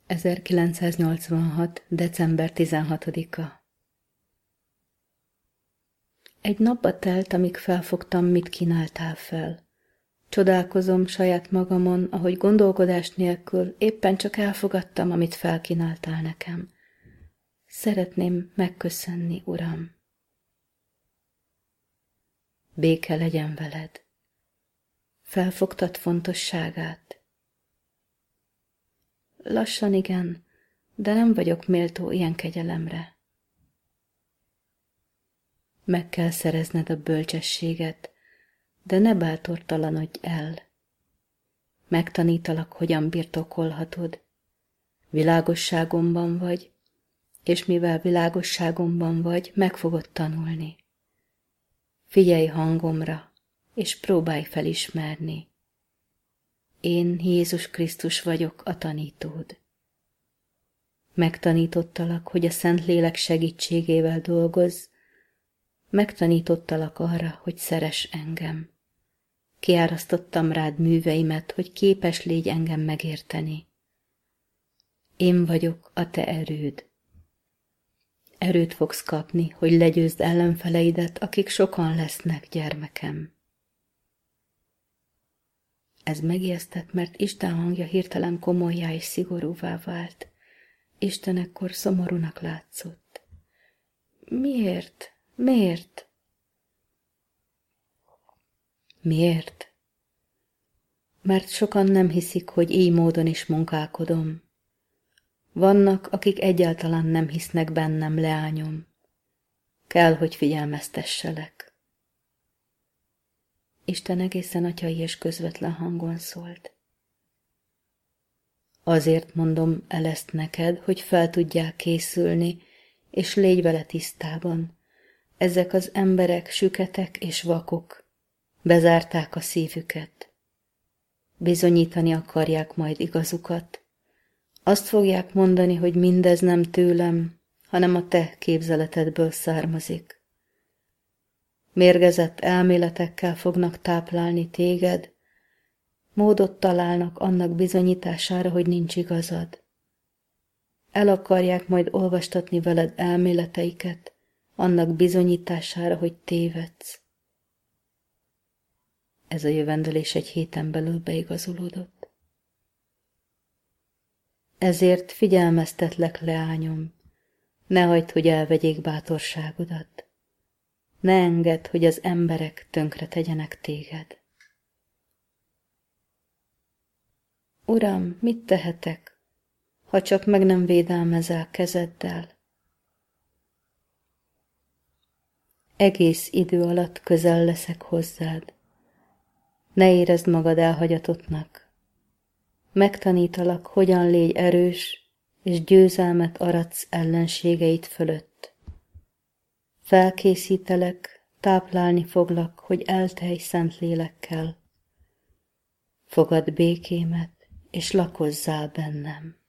1986. december 16-a. Egy napba telt, amíg felfogtam, mit kínáltál fel. Csodálkozom saját magamon, ahogy gondolkodás nélkül éppen csak elfogadtam, amit felkínáltál nekem. Szeretném megköszönni, Uram. Béke legyen veled. Felfogtad fontosságát? Lassan igen, de nem vagyok méltó ilyen kegyelemre. Meg kell szerezned a bölcsességet, de ne bátortalanodj el. Megtanítalak, hogyan birtokolhatod. Világosságomban vagy, és mivel világosságomban vagy, meg fogod tanulni. Figyelj hangomra, és próbálj felismerni. Én Jézus Krisztus vagyok, a tanítód. Megtanítottalak, hogy a Szentlélek segítségével dolgozz, megtanítottalak arra, hogy szeress engem. Kiárasztottam rád műveimet, hogy képes légy engem megérteni. Én vagyok a te erőd. Erőt fogsz kapni, hogy legyőzd ellenfeleidet, akik sokan lesznek, gyermekem. Ez megijesztett, mert Isten hangja hirtelen komollyá és szigorúvá vált. Isten ekkor szomorúnak látszott. Miért? Miért? Miért? Mert sokan nem hiszik, hogy így módon is munkálkodom. Vannak, akik egyáltalán nem hisznek bennem, leányom. Kell, hogy figyelmeztesselek. Isten egészen atyai és közvetlen hangon szólt. Azért mondom el ezt neked, hogy fel tudják készülni, és légy vele tisztában. Ezek az emberek süketek és vakok, bezárták a szívüket. Bizonyítani akarják majd igazukat. Azt fogják mondani, hogy mindez nem tőlem, hanem a te képzeletedből származik. Mérgezett elméletekkel fognak táplálni téged, módot találnak annak bizonyítására, hogy nincs igazad. El akarják majd olvastatni veled elméleteiket, annak bizonyítására, hogy tévedsz. Ez a jövendőlés egy héten belül beigazolódott. Ezért figyelmeztetlek, leányom, ne hagyd, hogy elvegyék bátorságodat. Ne engedd, hogy az emberek tönkre tegyenek téged. Uram, mit tehetek, ha csak meg nem védelmezel kezeddel? Egész idő alatt közel leszek hozzád. Ne érezd magad elhagyatottnak. Megtanítalak, hogyan légy erős, és győzelmet aratsz ellenségeid fölött. Felkészítelek, táplálni foglak, hogy eltelj szent lélekkel. Fogadd békémet, és lakozzál bennem.